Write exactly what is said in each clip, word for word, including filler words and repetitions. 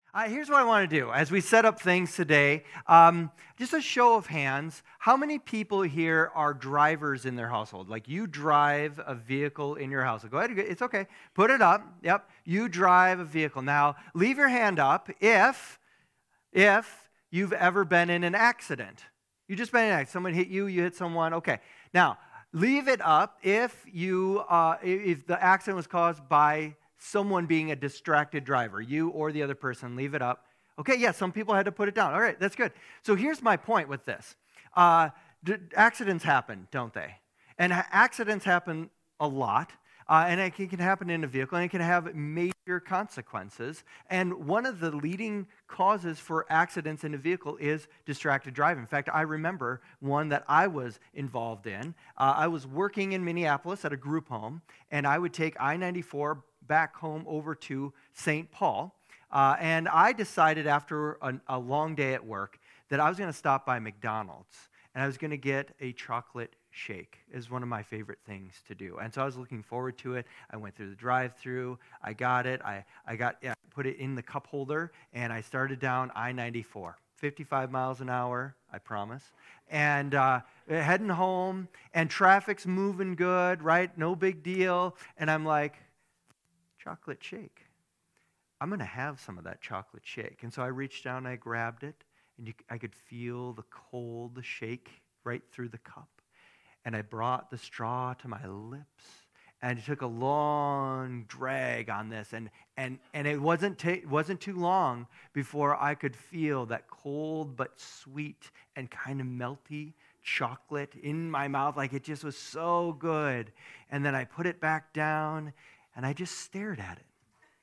Uh, here's what I want to do as we set up things today. Um, just a show of hands. How many people here are drivers in their household? Like you drive a vehicle in your household. Go ahead. It's okay. Put it up. Yep. You drive a vehicle. Now, leave your hand up if, if you've ever been in an accident. You just been in an accident. Someone hit you. You hit someone. Okay. Now, leave it up if you uh, if the accident was caused by someone being a distracted driver, you or the other person. Leave it up. Okay, yeah, some people had to put it down. All right, that's good. So here's my point with this. Uh, d- accidents happen, don't they? And ha- accidents happen a lot, uh, and it can, can happen in a vehicle, and it can have major consequences. And one of the leading causes for accidents in a vehicle is distracted driving. In fact, I remember one that I was involved in. Uh, I was working in Minneapolis at a group home, and I would take I ninety-four back home over to Saint Paul. Uh, and I decided after a, a long day at work that I was going to stop by McDonald's and I was going to get a chocolate shake. It's one of my favorite things to do. And so I was looking forward to it. I went through the drive-through. I got it. I, I got yeah, put it in the cup holder, and I started down I ninety-four. fifty-five miles an hour, I promise. And uh, heading home, and traffic's moving good, right? No big deal. And I'm like, chocolate shake. I'm going to have some of that chocolate shake. And so I reached down, I grabbed it, and you, I could feel the cold shake right through the cup. And I brought the straw to my lips, and it took a long drag on this, and and and it wasn't ta- wasn't too long before I could feel that cold but sweet and kind of melty chocolate in my mouth. Like it just was so good. And then I put it back down, and I just stared at it.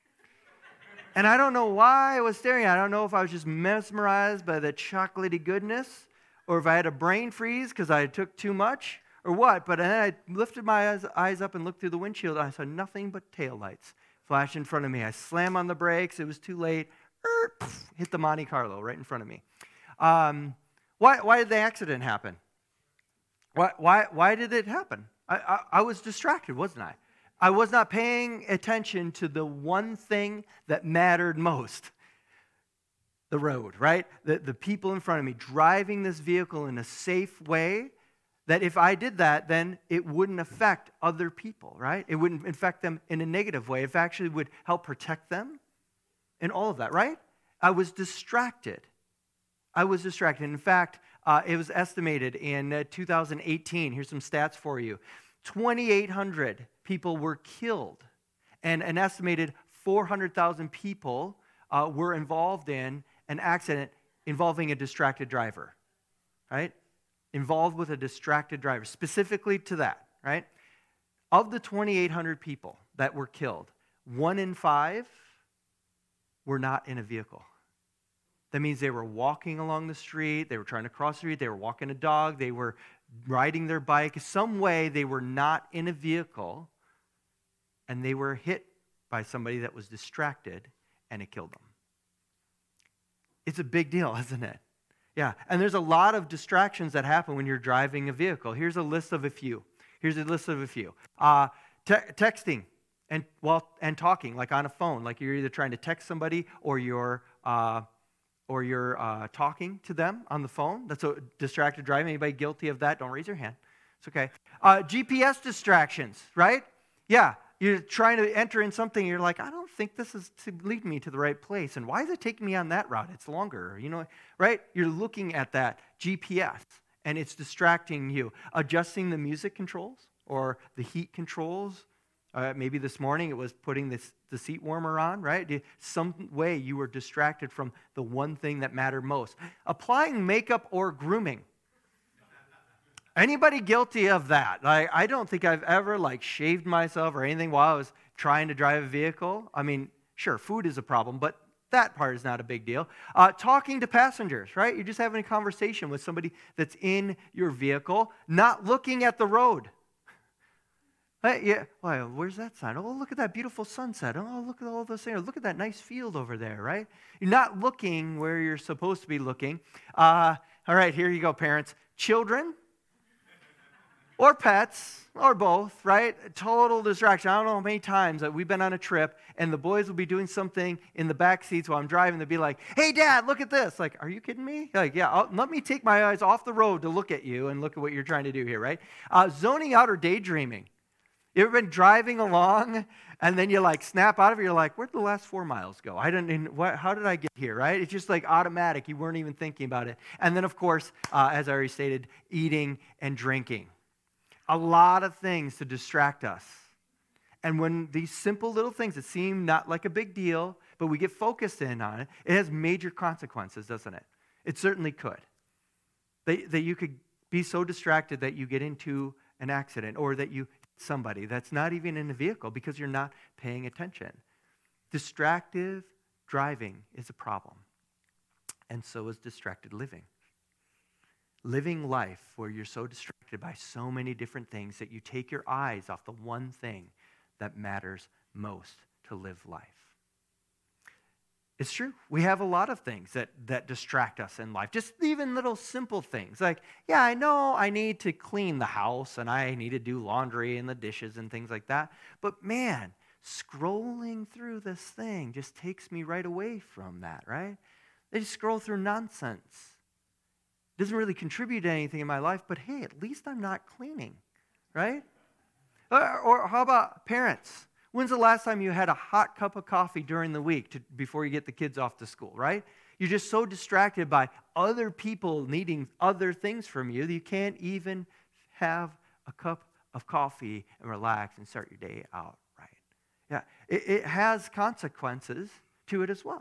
And I don't know why I was staring at it. I don't know if I was just mesmerized by the chocolatey goodness or if I had a brain freeze because I took too much or what. But then I lifted my eyes, eyes up and looked through the windshield, and I saw nothing but taillights flash in front of me. I slammed on the brakes. It was too late. Er, poof, hit the Monte Carlo right in front of me. Um, why, why did the accident happen? Why, why, why did it happen? I, I, I was distracted, wasn't I? I was not paying attention to the one thing that mattered most. The road, right? The, the people in front of me driving this vehicle in a safe way that if I did that, then it wouldn't affect other people, right? It wouldn't affect them in a negative way. It actually would help protect them and all of that, right? I was distracted. I was distracted. In fact, uh, it was estimated in uh, two thousand eighteen, here's some stats for you, twenty-eight hundred people were killed, and an estimated four hundred thousand people uh, were involved in an accident involving a distracted driver, right? Involved with a distracted driver, specifically to that, right? Of the twenty-eight hundred people that were killed, one in five were not in a vehicle. That means they were walking along the street, they were trying to cross the street, they were walking a dog, they were riding their bike. Some way they were not in a vehicle, and they were hit by somebody that was distracted, and it killed them. It's a big deal, isn't it? Yeah, and there's a lot of distractions that happen when you're driving a vehicle. Here's a list of a few. Here's a list of a few. Uh, te- texting and well and talking, like on a phone, like you're either trying to text somebody or you're uh, or you're uh, talking to them on the phone. That's a distracted driving. Anybody guilty of that? Don't raise your hand. It's okay. Uh, G P S distractions, right? Yeah. You're trying to enter in something, you're like, I don't think this is to lead me to the right place. And why is it taking me on that route? It's longer, you know, right? You're looking at that G P S, and it's distracting you. Adjusting the music controls or the heat controls. Uh, maybe this morning it was putting this, the seat warmer on, right? Some way you were distracted from the one thing that mattered most. Applying makeup or grooming. Anybody guilty of that? Like, I don't think I've ever like shaved myself or anything while I was trying to drive a vehicle. I mean, sure, food is a problem, but that part is not a big deal. Uh, talking to passengers, right? You're just having a conversation with somebody that's in your vehicle, not looking at the road. Hey, yeah, well, where's that sign? Oh, look at that beautiful sunset. Oh, look at all those things. Look at that nice field over there, right? You're not looking where you're supposed to be looking. Uh, all right, here you go, parents. Children. Or pets, or both, right? Total distraction. I don't know how many times that we've been on a trip and the boys will be doing something in the back seats while I'm driving. They'll be like, hey, Dad, look at this. Like, are you kidding me? Like, yeah, I'll, let me take my eyes off the road to look at you and look at what you're trying to do here, right? Uh, zoning out or daydreaming. You ever been driving along and then you like snap out of it? You're like, where'd the last four miles go? I didn't. Even, what, how did I get here? Right? It's just like automatic. You weren't even thinking about it. And then, of course, uh, as I already stated, eating and drinking. A lot of things to distract us. And when these simple little things that seem not like a big deal, but we get focused in on it, it has major consequences, doesn't it? It certainly could. That, that you could be so distracted that you get into an accident or that you hit somebody that's not even in a vehicle because you're not paying attention. Distractive driving is a problem. And so is distracted living. Living life where you're so distracted by so many different things that you take your eyes off the one thing that matters most to live life. It's true. We have a lot of things that, that distract us in life. Just even little simple things. Like, yeah, I know I need to clean the house and I need to do laundry and the dishes and things like that. But man, scrolling through this thing just takes me right away from that, right? They just scroll through nonsense. Doesn't really contribute to anything in my life, but hey, at least I'm not cleaning, right? Or, or how about parents? When's the last time you had a hot cup of coffee during the week to, before you get the kids off to school, right? You're just so distracted by other people needing other things from you that you can't even have a cup of coffee and relax and start your day out right. Yeah, it, it has consequences to it as well.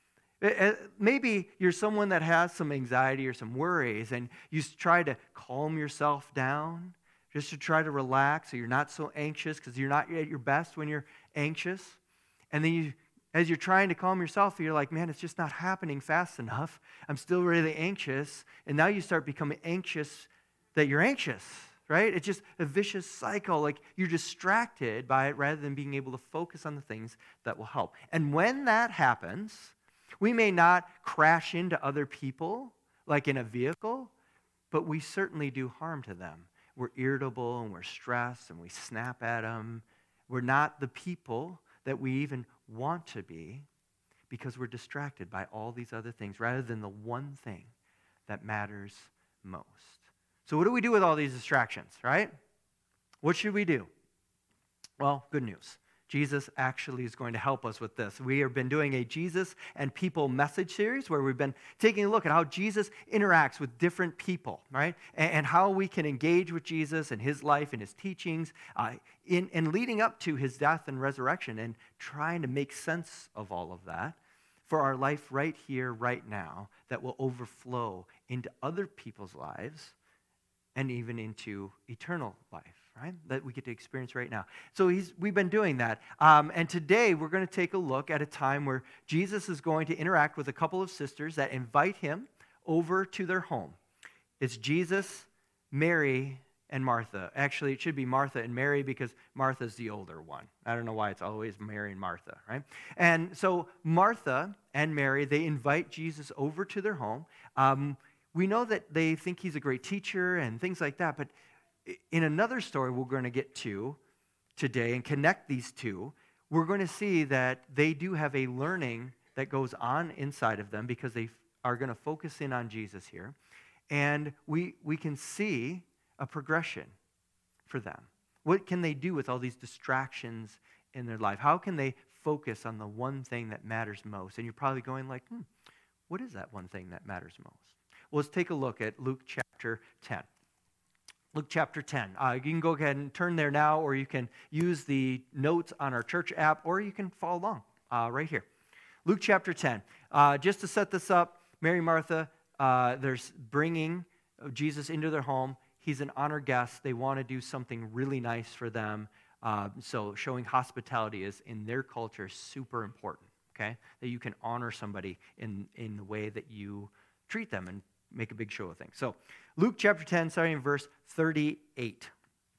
Maybe you're someone that has some anxiety or some worries, and you try to calm yourself down just to try to relax so you're not so anxious because you're not at your best when you're anxious. And then you, as you're trying to calm yourself, you're like, man, it's just not happening fast enough. I'm still really anxious. And now you start becoming anxious that you're anxious, right? It's just a vicious cycle. Like you're distracted by it rather than being able to focus on the things that will help. And when that happens, we may not crash into other people like in a vehicle, but we certainly do harm to them. We're irritable and we're stressed and we snap at them. We're not the people that we even want to be because we're distracted by all these other things rather than the one thing that matters most. So what do we do with all these distractions, right? What should we do? Well, good news. Jesus actually is going to help us with this. We have been doing a Jesus and People message series where we've been taking a look at how Jesus interacts with different people, right? And, and how we can engage with Jesus and his life and his teachings uh, in, in leading up to his death and resurrection and trying to make sense of all of that for our life right here, right now, that will overflow into other people's lives and even into eternal life. Right? That we get to experience right now. So he's, we've been doing that. Um, and today we're going to take a look at a time where Jesus is going to interact with a couple of sisters that invite him over to their home. It's Jesus, Mary, and Martha. Actually, it should be Martha and Mary because Martha's the older one. I don't know why it's always Mary and Martha, right? And so Martha and Mary, they invite Jesus over to their home. Um, we know that they think he's a great teacher and things like that, but in another story we're going to get to today and connect these two, we're going to see that they do have a learning that goes on inside of them because they are going to focus in on Jesus here. And we we can see a progression for them. What can they do with all these distractions in their life? How can they focus on the one thing that matters most? And you're probably going like, hmm, what is that one thing that matters most? Well, let's take a look at Luke chapter ten. Luke chapter ten. Uh, you can go ahead and turn there now, or you can use the notes on our church app, or you can follow along uh, right here. Luke chapter ten. Uh, just to set this up, Mary and Martha, uh, they're bringing Jesus into their home. He's an honored guest. They want to do something really nice for them. Uh, so showing hospitality is, in their culture, super important, okay? That you can honor somebody in, in the way that you treat them and make a big show of things. So Luke chapter ten, starting in verse thirty-eight.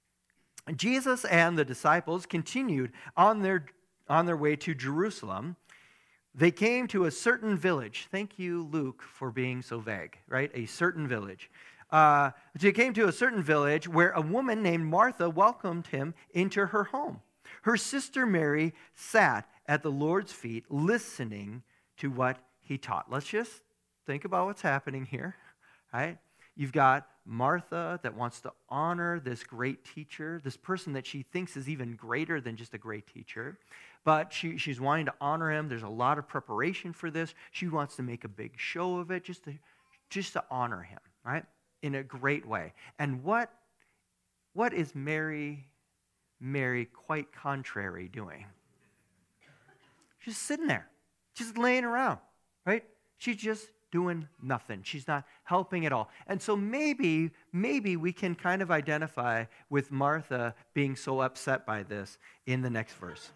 Jesus and the disciples continued on their, on their way to Jerusalem. They came to a certain village. Thank you, Luke, for being so vague, right? A certain village. Uh, he came to a certain village where a woman named Martha welcomed him into her home. Her sister Mary sat at the Lord's feet listening to what he taught. Let's just think about what's happening here, right? You've got Martha that wants to honor this great teacher, this person that she thinks is even greater than just a great teacher. But she, she's wanting to honor him. There's a lot of preparation for this. She wants to make a big show of it just to, just to honor him, right? In a great way. And what, what is Mary, Mary quite contrary doing? She's sitting there, just laying around, right? She's just doing nothing. She's not helping at all. And so maybe, maybe we can kind of identify with Martha being so upset by this in the next verse.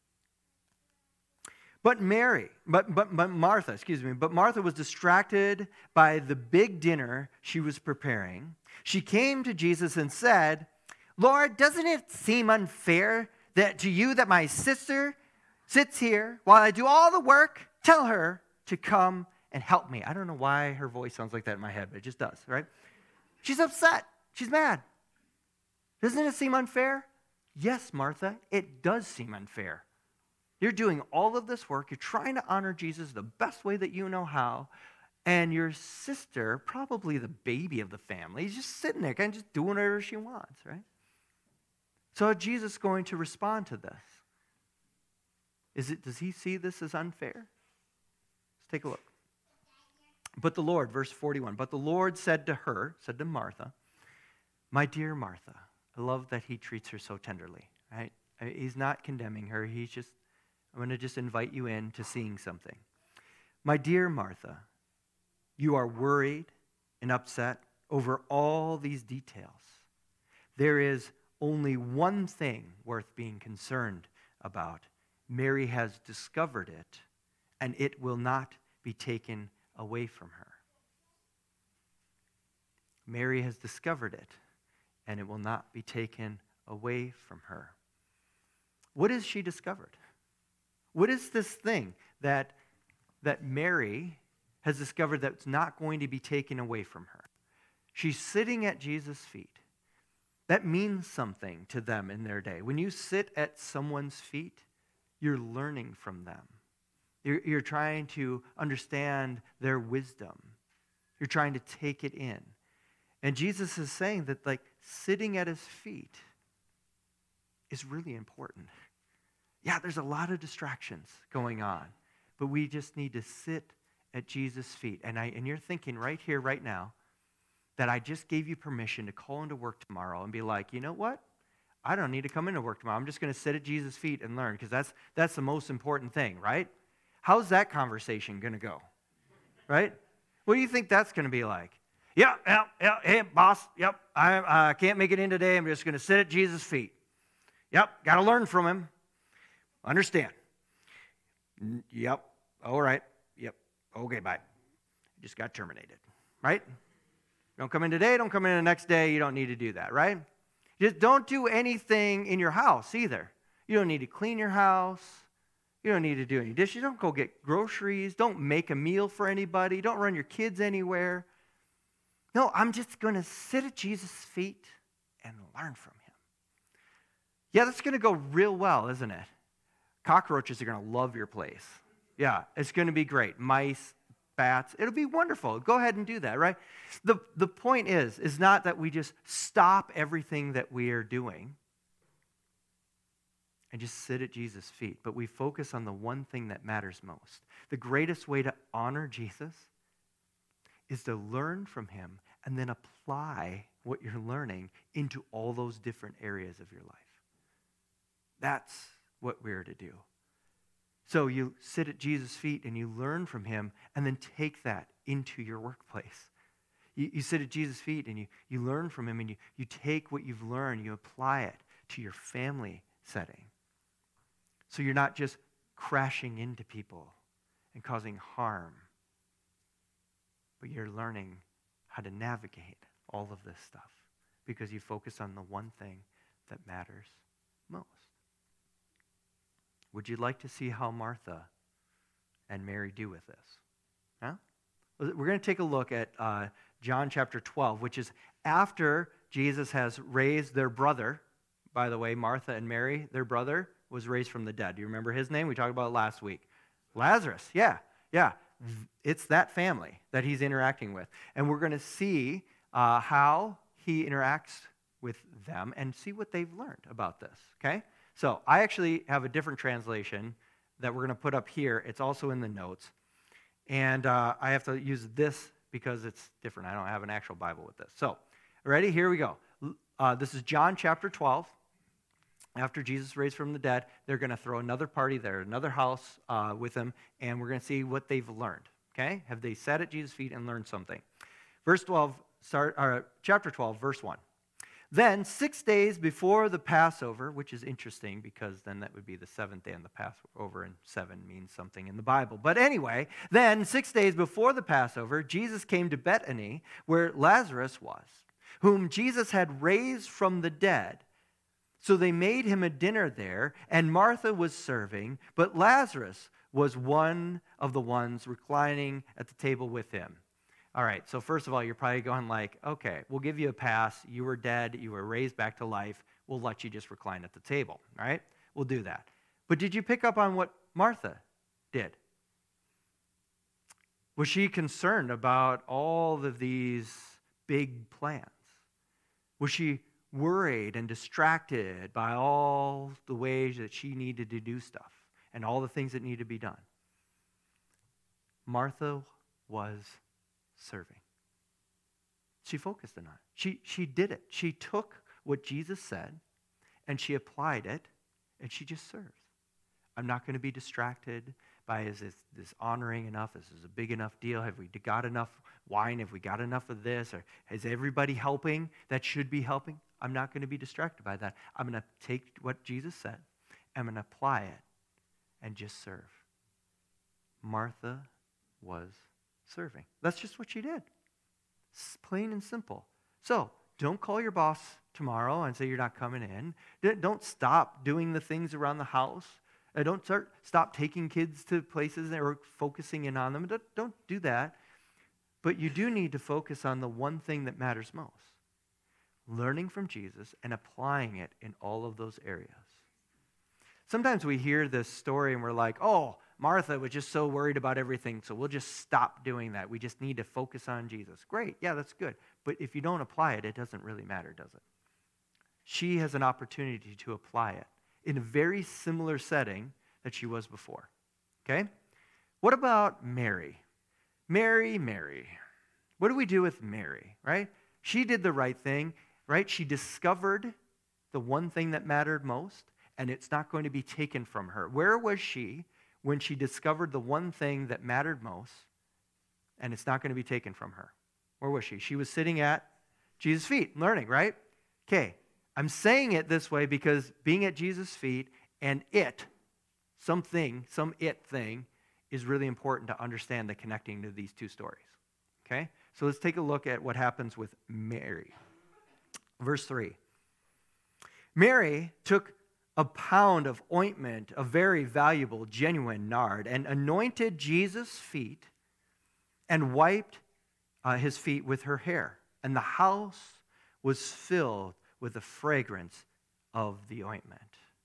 But Mary, but, but, but Martha, excuse me, but Martha was distracted by the big dinner she was preparing. She came to Jesus and said, Lord, doesn't it seem unfair that to you that my sister sits here while I do all the work? Tell her to come and help me. I don't know why her voice sounds like that in my head, but it just does, right? She's upset. She's mad. Doesn't it seem unfair? Yes, Martha, it does seem unfair. You're doing all of this work. You're trying to honor Jesus the best way that you know how. And your sister, probably the baby of the family, is just sitting there, kind of just doing whatever she wants, right? So Jesus is going to respond to this. Is it, does he see this as unfair? Let's take a look. But the Lord, verse forty-one, but the Lord said to her, said to Martha, my dear Martha, I love that he treats her so tenderly, right? He's not condemning her. He's just, I'm going to just invite you in to seeing something. My dear Martha, you are worried and upset over all these details. There is only one thing worth being concerned about. Mary has discovered it, and it will not be taken away from her. Mary has discovered it, and it will not be taken away from her. What has she discovered? What is this thing that, that Mary has discovered that's not going to be taken away from her? She's sitting at Jesus' feet. That means something to them in their day. When you sit at someone's feet, you're learning from them. You're, you're trying to understand their wisdom. You're trying to take it in. And Jesus is saying that, like, sitting at his feet is really important. Yeah, there's a lot of distractions going on, but we just need to sit at Jesus' feet. And I and you're thinking right here, right now, that I just gave you permission to call into work tomorrow and be like, you know what? I don't need to come into work tomorrow. I'm just going to sit at Jesus' feet and learn, because that's that's the most important thing, right? How's that conversation going to go, right? What do you think that's going to be like? Yeah, yeah, yeah, hey, boss, yep, I uh, can't make it in today. I'm just going to sit at Jesus' feet. Yep, got to learn from him. Understand. Yep, all right, yep, okay, bye. Just got terminated, right? Don't come in today, don't come in the next day. You don't need to do that, right? Just don't do anything in your house either. You don't need to clean your house. You don't need to do any dishes. Don't go get groceries. Don't make a meal for anybody. Don't run your kids anywhere. No, I'm just going to sit at Jesus' feet and learn from him. Yeah, that's going to go real well, isn't it? Cockroaches are going to love your place. Yeah, it's going to be great. Mice, bats, it'll be wonderful. Go ahead and do that, right? The, the point is, is not that we just stop everything that we are doing and just sit at Jesus' feet, but we focus on the one thing that matters most. The greatest way to honor Jesus is to learn from him and then apply what you're learning into all those different areas of your life. That's what we're to do. So you sit at Jesus' feet and you learn from him, and then take that into your workplace. You, you sit at Jesus' feet and you, you learn from him, and you, you take what you've learned, you apply it to your family setting. So you're not just crashing into people and causing harm, but you're learning how to navigate all of this stuff because you focus on the one thing that matters most. Would you like to see how Martha and Mary do with this? Huh? We're going to take a look at uh, John chapter twelve, which is after Jesus has raised their brother. By the way, Martha and Mary, their brother, was raised from the dead. Do you remember his name? We talked about it last week. Lazarus, yeah, yeah. It's that family that he's interacting with. And we're going to see uh, how he interacts with them and see what they've learned about this, okay? So I actually have a different translation that we're going to put up here. It's also in the notes. And uh, I have to use this because it's different. I don't have an actual Bible with this. So, ready? Here we go. Uh, this is John chapter twelve. After Jesus raised from the dead, they're going to throw another party there, another house uh, with them, and we're going to see what they've learned, okay? Have they sat at Jesus' feet and learned something? Verse twelve, start, or chapter twelve, verse one. Then, six days before the Passover, which is interesting because then that would be the seventh day, and the Passover, and seven means something in the Bible. But anyway, then, six days before the Passover, Jesus came to Bethany, where Lazarus was, whom Jesus had raised from the dead. So they made him a dinner there, and Martha was serving, but Lazarus was one of the ones reclining at the table with him. All right, so first of all, you're probably going like, okay, we'll give you a pass. You were dead. You were raised back to life. We'll let you just recline at the table, all right? We'll do that. But did you pick up on what Martha did? Was she concerned about all of these big plans? Was she worried and distracted by all the ways that she needed to do stuff and all the things that needed to be done? Martha was serving. She focused on it. She, she did it. She took what Jesus said and she applied it and she just serves. I'm not going to be distracted by, is this, this honoring enough? Is this a big enough deal? Have we got enough wine? Have we got enough of this? Or is everybody helping that should be helping? I'm not going to be distracted by that. I'm going to take what Jesus said. I'm going to apply it and just serve. Martha was serving. That's just what she did. It's plain and simple. So don't call your boss tomorrow and say you're not coming in. Don't stop doing the things around the house. Don't start, stop taking kids to places or focusing in on them. Don't, don't do that. But you do need to focus on the one thing that matters most. Learning from Jesus and applying it in all of those areas. Sometimes we hear this story and we're like, oh, Martha was just so worried about everything, so we'll just stop doing that. We just need to focus on Jesus. Great, yeah, that's good. But if you don't apply it, it doesn't really matter, does it? She has an opportunity to apply it in a very similar setting that she was before. Okay? What about Mary? Mary, Mary. What do we do with Mary, right? She did the right thing, right? She discovered the one thing that mattered most, and it's not going to be taken from her. Where was she when she discovered the one thing that mattered most, and it's not going to be taken from her? Where was she? She was sitting at Jesus' feet, learning, right? Okay, I'm saying it this way because being at Jesus' feet and it, something, some it thing, is really important to understand the connecting to these two stories. Okay? So let's take a look at what happens with Mary. Verse three. Mary took a pound of ointment, a very valuable, genuine nard, and anointed Jesus' feet and wiped uh, his feet with her hair. And the house was filled with the fragrance of the ointment.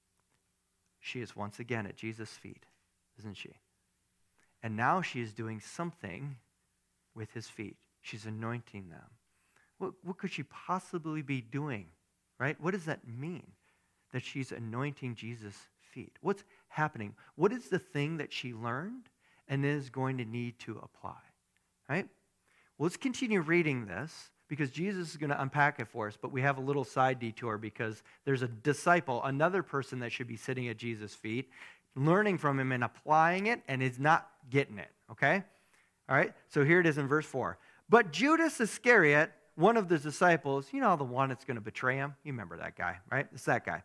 She is once again at Jesus' feet, isn't she? And now she is doing something with his feet. She's anointing them. What, what could she possibly be doing, right? What does that mean, that she's anointing Jesus' feet? What's happening? What is the thing that she learned and is going to need to apply, right? Well, let's continue reading this because Jesus is going to unpack it for us, but we have a little side detour because there's a disciple, another person that should be sitting at Jesus' feet, learning from him and applying it, and is not getting it, okay? All right, so here it is in verse four. But Judas Iscariot, one of the disciples, you know, the one that's going to betray him. You remember that guy, right? It's that guy.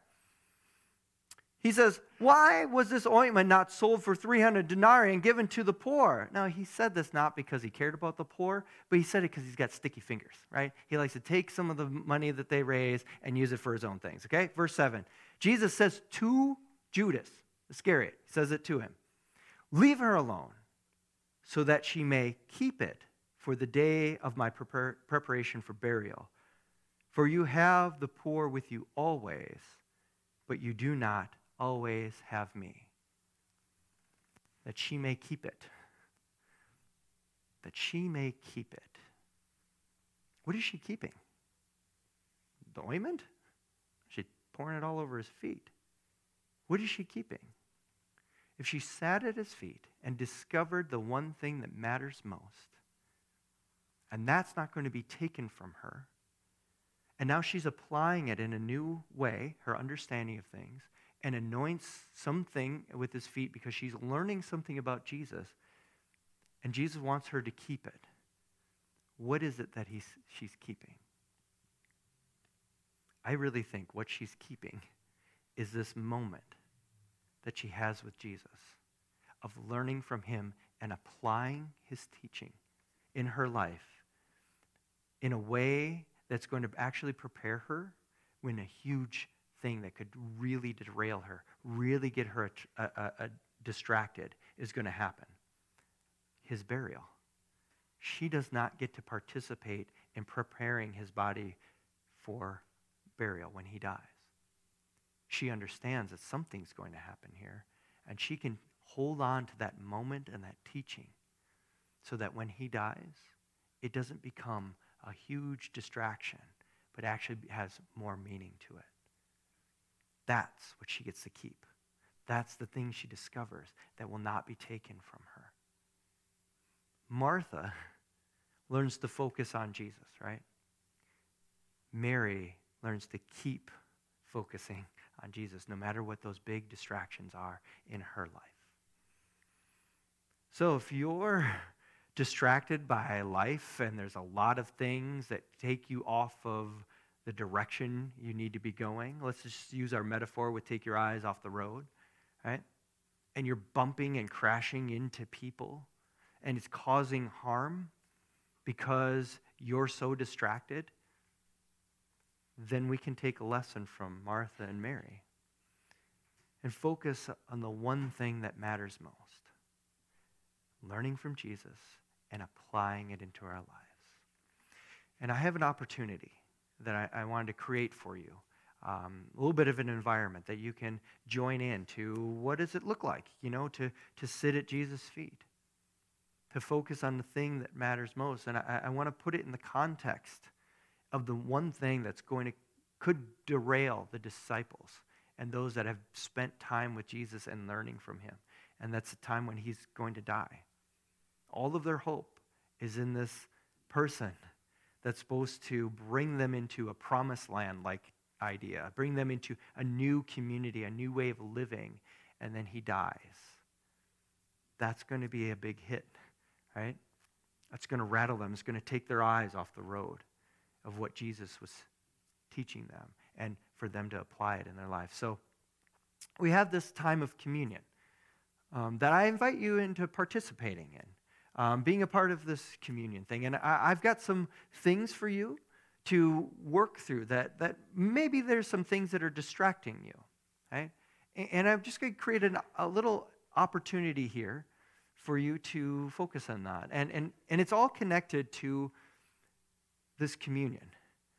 He says, why was this ointment not sold for three hundred denarii and given to the poor? Now, he said this not because he cared about the poor, but he said it because he's got sticky fingers, right? He likes to take some of the money that they raise and use it for his own things, okay? Verse seven. Jesus says to Judas Iscariot, he says it to him, leave her alone so that she may keep it for the day of my prepar- preparation for burial. For you have the poor with you always, but you do not always have me. That she may keep it. That she may keep it. What is she keeping? The ointment? She's pouring it all over his feet. What is she keeping? If she sat at his feet and discovered the one thing that matters most, and that's not going to be taken from her, and now she's applying it in a new way, her understanding of things, and anoints something with his feet because she's learning something about Jesus, and Jesus wants her to keep it. What is it that he's, she's keeping? I really think what she's keeping is this moment that she has with Jesus of learning from him and applying his teaching in her life in a way that's going to actually prepare her when a huge thing that could really derail her, really get her a, a, a distracted is going to happen. His burial. She does not get to participate in preparing his body for burial when he dies. She understands that something's going to happen here, and she can hold on to that moment and that teaching so that when he dies, it doesn't become a huge distraction, but actually has more meaning to it. That's what she gets to keep. That's the thing she discovers that will not be taken from her. Martha learns to focus on Jesus, right? Mary learns to keep focusing on Jesus, no matter what those big distractions are in her life. So if you're distracted by life and there's a lot of things that take you off of the direction you need to be going, let's just use our metaphor with take your eyes off the road, right? And you're bumping and crashing into people, and it's causing harm because you're so distracted, then we can take a lesson from Martha and Mary and focus on the one thing that matters most. Learning from Jesus and applying it into our lives. And I have an opportunity that I, I wanted to create for you. Um, a little bit of an environment that you can join in to. What does it look like, you know, to, to sit at Jesus' feet? To focus on the thing that matters most. And I, I want to put it in the context of the one thing that's going to, could derail the disciples and those that have spent time with Jesus and learning from him. And that's the time when he's going to die. All of their hope is in this person that's supposed to bring them into a promised land like idea, bring them into a new community, a new way of living, and then he dies. That's going to be a big hit, right? That's going to rattle them. It's going to take their eyes off the road of what Jesus was teaching them and for them to apply it in their life. So we have this time of communion um, that I invite you into participating in. Um, being a part of this communion thing. And I, I've got some things for you to work through that, that maybe there's some things that are distracting you. Right? And, and I'm just going to create an, a little opportunity here for you to focus on that. And, and, and it's all connected to this communion.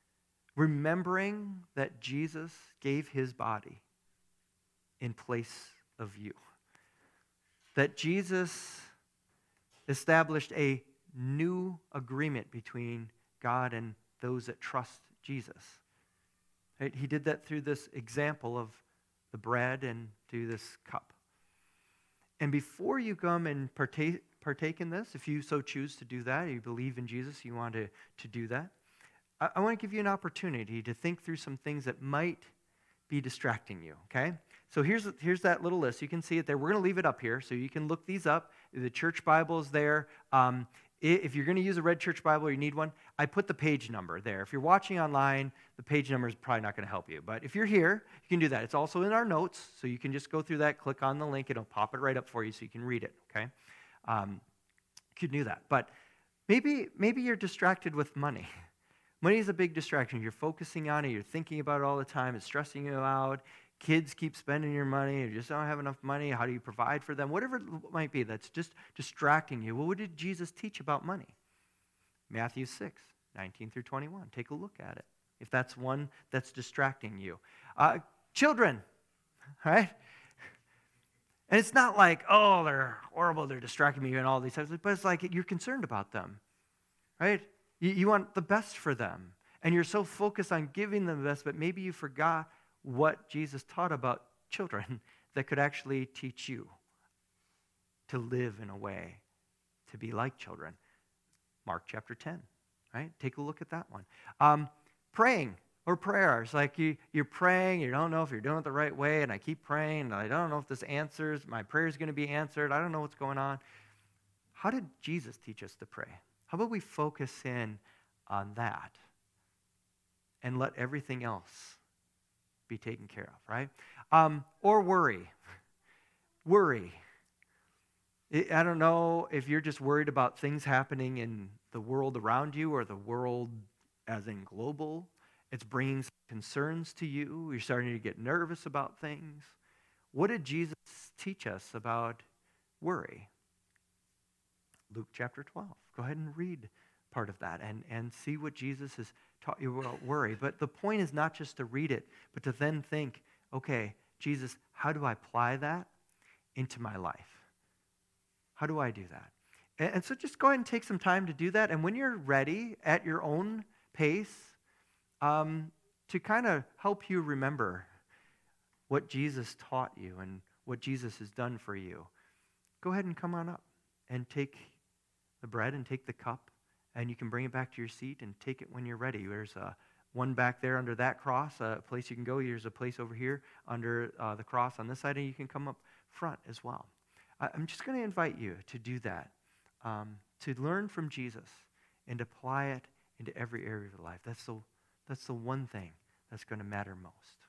Remembering that Jesus gave his body in place of you. That Jesus established a new agreement between God and those that trust Jesus. Right? He did that through this example of the bread and through this cup. And before you come and partake, partake in this, if you so choose to do that, you believe in Jesus, you want to, to do that, I, I want to give you an opportunity to think through some things that might be distracting you, okay? So here's, here's that little list. You can see it there. We're going to leave it up here so you can look these up. The church Bible is there. Um, if you're going to use a red church Bible or you need one, I put the page number there. If you're watching online, the page number is probably not going to help you. But if you're here, you can do that. It's also in our notes, so you can just go through that, click on the link. It'll pop it right up for you so you can read it, okay? Um, you can do that. But maybe, maybe you're distracted with money. Money is a big distraction. You're focusing on it. You're thinking about it all the time. It's stressing you out. Kids keep spending your money. You just don't have enough money. How do you provide for them? Whatever it might be that's just distracting you. Well, what did Jesus teach about money? Matthew six, nineteen through twenty-one. Take a look at it if that's one that's distracting you. Uh, children, right? And it's not like, oh, they're horrible, they're distracting me and all these things, but it's like you're concerned about them, right? You, you want the best for them. And you're so focused on giving them the best, but maybe you forgot what Jesus taught about children that could actually teach you to live in a way, to be like children. Mark chapter ten, right? Take a look at that one. Um, praying or prayers, like you, you're praying, you don't know if you're doing it the right way, and I keep praying, and I don't know if this answers, my prayer is going to be answered, I don't know what's going on. How did Jesus teach us to pray? How about we focus in on that and let everything else be taken care of, right? Um, or worry. Worry. I don't know if you're just worried about things happening in the world around you or the world as in global. It's bringing some concerns to you. You're starting to get nervous about things. What did Jesus teach us about worry? Luke chapter twelve. Go ahead and read part of that and, and see what Jesus has taught you about worry. But the point is not just to read it, but to then think, okay, Jesus, how do I apply that into my life? How do I do that? And, and so just go ahead and take some time to do that. And when you're ready at your own pace, um, to kind of help you remember what Jesus taught you and what Jesus has done for you, go ahead and come on up and take the bread and take the cup, and you can bring it back to your seat and take it when you're ready. There's a one back there under that cross, a place you can go. There's a place over here under uh, the cross on this side, and you can come up front as well. I'm just going to invite you to do that, um, to learn from Jesus and apply it into every area of your life. That's the, that's the one thing that's going to matter most.